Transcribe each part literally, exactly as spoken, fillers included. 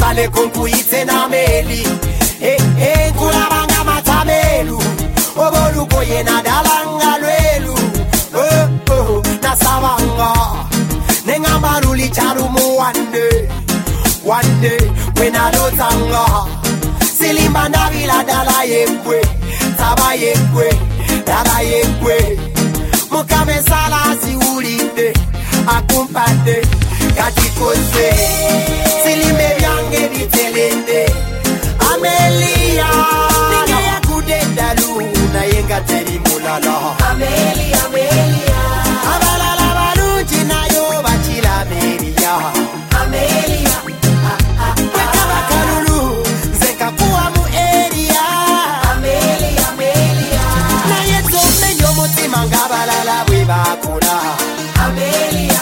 sale konkuite na meli eh eh kulabanga matamelu obolu koye na dalanga lwelu oh oh na sabanga nengamba ruli charumu one day one day when I do tanga silimba ndabila dala yekwe taba yekwe dala yekwe mukame sala si ulide akumpade katikose silime byange bitelende Amelia ninga ya kudenda luna yenga teri mulala Amelia Amelia abalala balunji nayo bachila Amelia Amelia weka bakalulu nzeka kuwa mu area Amelia Amelia na yeto menyo mutima ngabalala bwe bakula Amelia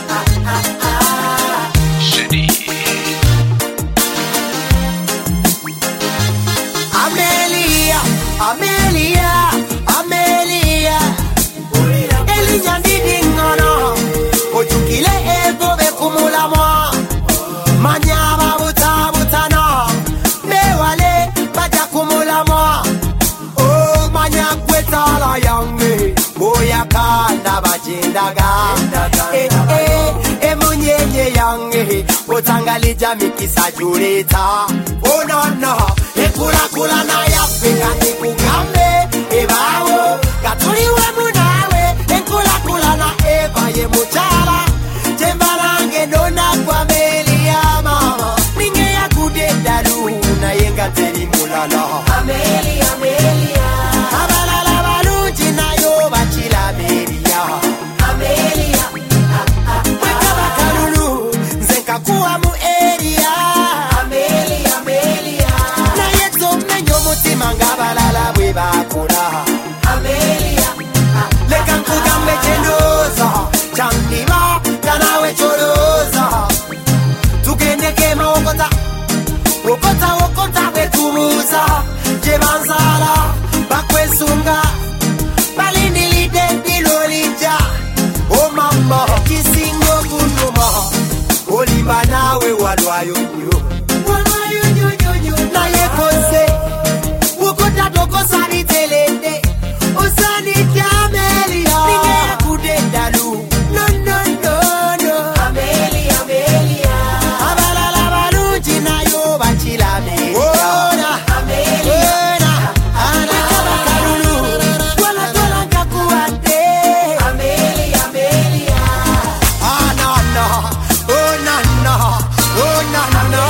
Amelia, Amelia, Amelia Elinya ndidi ngono Ojukile ego bekumula mwa Manyaba buta butana Mewale baja kumula mwa Oh manya kwetala yange Boya kanda bachendaga Eh eh eh munyenye yange Otangalija mikisa jureta Oh no no Ekula kula na ya fika nikugambe Ebawo Katuliwe munawe Ekula kula na eva ye muchala Jembarange nona kwa Amelia mama Ninge ya kudenda luna yenga teri mulala Amelia Amelia abalala balunji nayo bachila Amelia Amelia weka bakalulu nzenka kuwa mu area Amelia Amelia Mangabalala bwe bakula Amelia leka nkugambe chendoza chandiba kanawe choroza tugendeke maokota okota okota betumuza jebanzala bakwesunga balindilide bilolija o mama kisingo kunuma olimba nawe walwayo nyo walwayo nyo nyo nyo na yekose Ukota toko sari telende Osani kia Amelia Ninge kudenda lu No no no no Amelia Amelia abalala balunji nayo bachila Amelia Ona Amelia Ana kabakarulu Wala tola kakuate Amelia Amelia Ah no no Oh no no Oh no no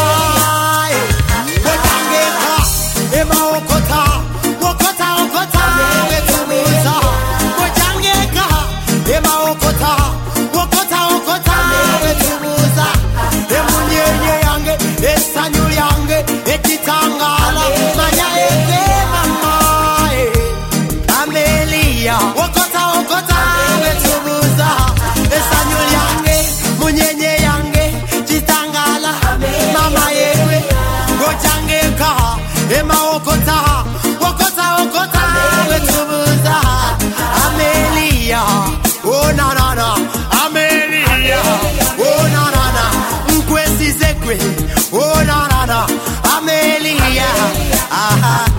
Wetangeka Ema okota, okota, okota, betumuza Wajangeka, ema okota, okota, okota, betumuza Emunyenye yange, esanyuli yange, etitangala Manya eke mama, Amelia Okota, okota, betumuza Esanyuli yange, munyenye yange, titangala Mama yewe, wajangeka Ema okota, okota, okota, betumuza Amelia, oh na na na Amelia, oh na na na Mkwesi zekwe, oh na na na Amelia, aha